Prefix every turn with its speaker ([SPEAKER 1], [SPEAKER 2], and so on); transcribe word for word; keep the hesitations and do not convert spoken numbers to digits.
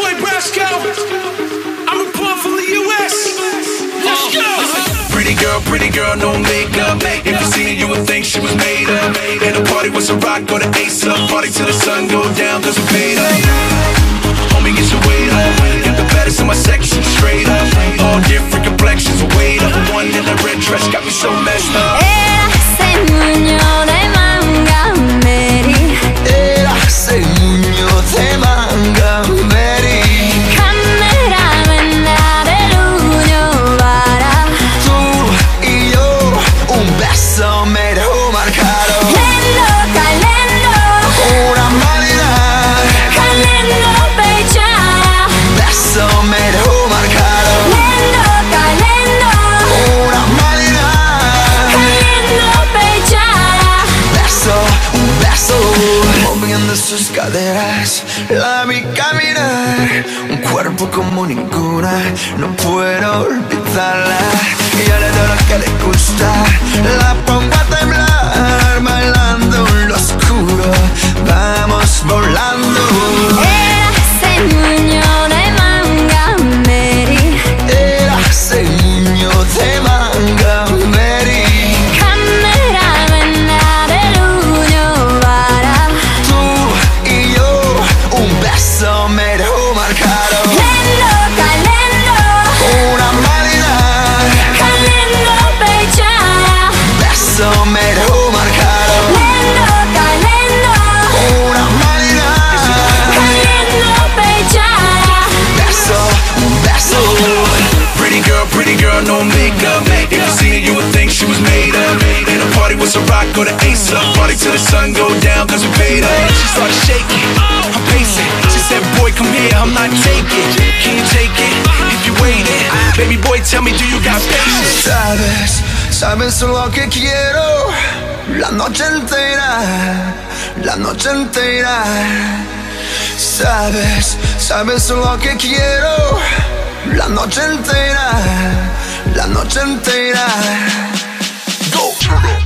[SPEAKER 1] boy Brasco. I report from the U S. Let's go. Pretty girl, pretty girl, no makeup. If you seen it, you would think she was made up. And the party was a rock, go to Ace up. Party till the sun go down, cause we paid up. Homie, get your weight up. Got the baddest in my section, straight up. All different complexions, weight up. One in the red dress, got me so messed up.
[SPEAKER 2] Era sei Muñoz de Mangamberi.
[SPEAKER 3] Era sei Muñoz de Mangamberi.
[SPEAKER 2] Cameraman dell'Unione Vara.
[SPEAKER 3] Tú y yo, un beso me dejó marcado.
[SPEAKER 2] Lendo, calendo.
[SPEAKER 3] Una humanidad.
[SPEAKER 2] Calendo pechara.
[SPEAKER 3] Beso me dejó marcado.
[SPEAKER 2] Lendo, calendo.
[SPEAKER 3] Una humanidad.
[SPEAKER 2] Calendo pechara.
[SPEAKER 3] Beso, un beso. Moviendo sus caderas, la vi caminar. Un cuerpo como ninguna, no puedo olvidarla. Y yo le doy lo que le gusta, la pongo a temblar. Bailando en lo oscuro, vamos volando.
[SPEAKER 2] Era sei Muñoz de Mangamberi.
[SPEAKER 3] Era sei Muñoz de Mangamberi.
[SPEAKER 2] Cameraman dell'Unione Vara.
[SPEAKER 3] Tú y yo, un beso me dejó marcado.
[SPEAKER 2] Lendo, calendo.
[SPEAKER 3] Una humanidad.
[SPEAKER 2] Calendo pechara.
[SPEAKER 3] Beso me dejó marcado.
[SPEAKER 2] Lendo, calendo.
[SPEAKER 3] Una humanidad.
[SPEAKER 2] Calendo pechara.
[SPEAKER 3] Beso, un beso.
[SPEAKER 1] Pretty girl, pretty girl, no makeup. If you seen it, you would think she was made up. And the party was a rock, go to Ace up. Party till the sun go down, cause we paid up. She started shaking, I'm pacing. She said, boy, come here, I'm not taking. Can you take it? If you waiting, baby boy, tell me, do you got patience?
[SPEAKER 3] Sabes, sabes lo que quiero. La noche entera, la noche entera. Sabes, sabes lo que quiero. La noche entera, la noche entera. Go.